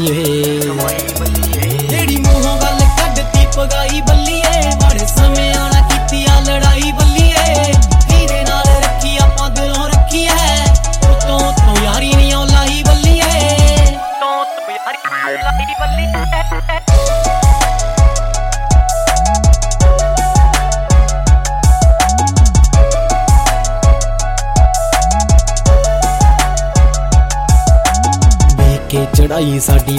ਬੱਲੀਏ। ਜਿਹੜੀ ਮੂੰਹੋਂ ਗੱਲ ਕੱਢਤੀ ਪਗਾਈ ਬੱਲੀਏ, ਮਾੜੇ ਸਮਿਆਂ ਨਾਲ ਕੀਤੀ ਆ ਲੜਾਈ ਬੱਲੀਏ। ਇਹਦੇ ਨਾਲ ਰੱਖੀ ਆਪਾਂ ਦਿਲੋਂ ਰੱਖੀ ਐ, ਉਤੋਂ ਯਾਰੀ ਨੀ ਓ ਲਾਈ ਬੱਲੀਏ। ਉਤੋਂ ਯਾਰੀ ਲਾਈ ਬੱਲੀਏ। ਕੇ ਚੜਾਈ ਸਾਡੀ